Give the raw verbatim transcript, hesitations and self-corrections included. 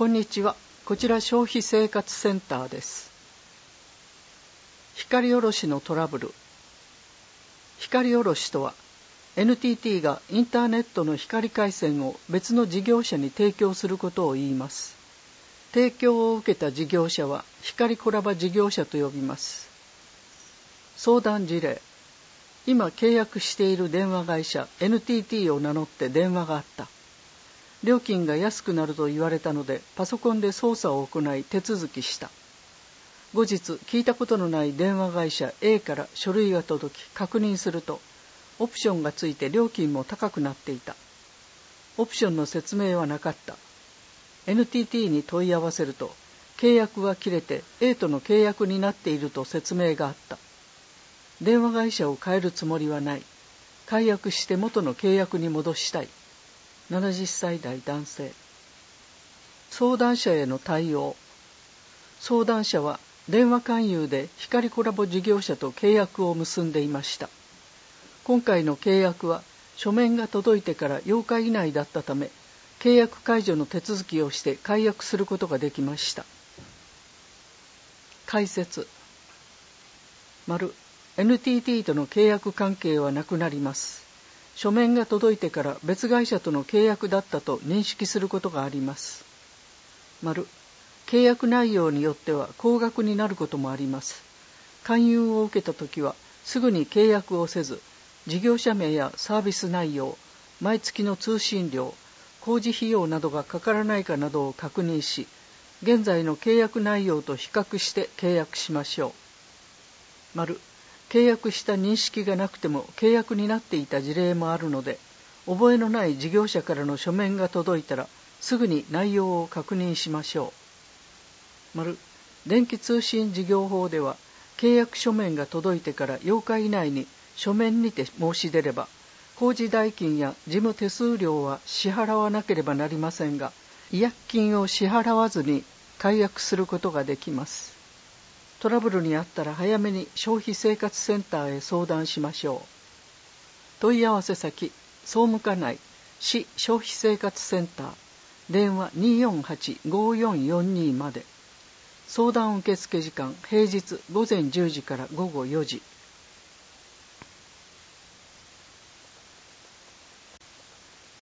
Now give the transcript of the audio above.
こんにちは。こちら消費生活センターです。光卸のトラブル。光卸とは エヌティーティー がインターネットの光回線を別の事業者に提供することを言います。提供を受けた事業者は光コラボ事業者と呼びます。相談事例。今契約している電話会社 エヌティーティー を名乗って電話があった。料金が安くなると言われたのでパソコンで操作を行い手続きした。後日聞いたことのない電話会社 A から書類が届き確認するとオプションがついて料金も高くなっていた。オプションの説明はなかった。 エヌティーティー に問い合わせると契約は切れて A との契約になっていると説明があった。電話会社を変えるつもりはない。解約して元の契約に戻したい。ななじゅっさい代男性。相談者への対応。相談者は電話勧誘で光コラボ事業者と契約を結んでいました。今回の契約は書面が届いてからようか以内だったため、契約解除の手続きをして解約することができました。解説。丸 エヌティーティー との契約関係はなくなります。書面が届いてから別会社との契約だったと認識することがあります。丸契約内容によっては高額になることもあります。勧誘を受けたときはすぐに契約をせず、事業者名やサービス内容、毎月の通信料、工事費用などがかからないかなどを確認し、現在の契約内容と比較して契約しましょう。丸契約した認識がなくても契約になっていた事例もあるので、覚えのない事業者からの書面が届いたらすぐに内容を確認しましょう。丸電気通信事業法では契約書面が届いてからようか以内に書面にて申し出れば工事代金や事務手数料は支払わなければなりませんが、違約金を支払わずに解約することができます。トラブルにあったら早めに消費生活センターへ相談しましょう。問い合わせ先、総務課内、市消費生活センター、電話 にーよんはち ごーよんよんに まで。相談受付時間、平日午前じゅうじから午後よじ。